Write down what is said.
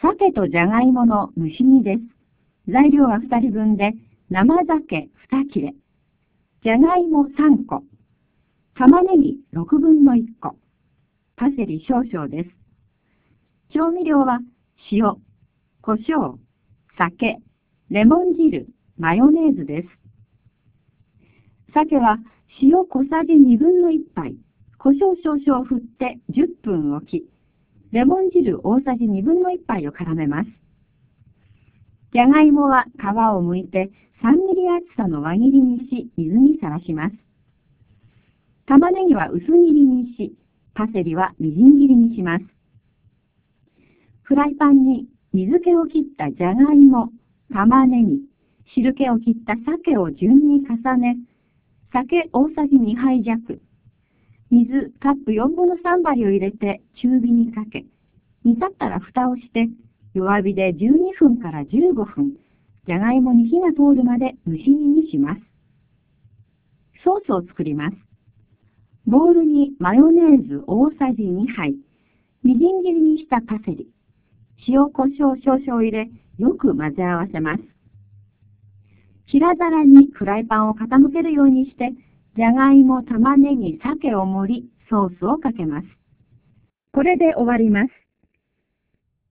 鮭とじゃがいもの蒸し煮です。材料は2人分で、生鮭2切れ、じゃがいも3個、玉ねぎ6分の1個、パセリ少々です。調味料は塩、胡椒、酒、レモン汁、マヨネーズです。鮭は塩小さじ1分の1杯、胡椒少々振って10分置き、レモン汁大さじ1分の1杯を絡めます。じゃがいもは皮を剥いて3ミリ厚さの輪切りにし、水にさらします。玉ねぎは薄切りにし、パセリはみじん切りにします。フライパンに水気を切ったじゃがいも、玉ねぎ、汁気を切った鮭を順に重ね、酒大さじ2杯弱、水カップ4分の3杯を入れて中火にかけ、煮立ったら蓋をして弱火で12分から15分、じゃがいもに火が通るまで蒸し煮にします。ソースを作ります。ボウルにマヨネーズ大さじ2杯、みじん切りにしたパセリ、塩コショウ少々入れ、よく混ぜ合わせます。平皿にフライパンを傾けるようにして、じゃがいも、玉ねぎ、鮭を盛り、ソースをかけます。これで終わります。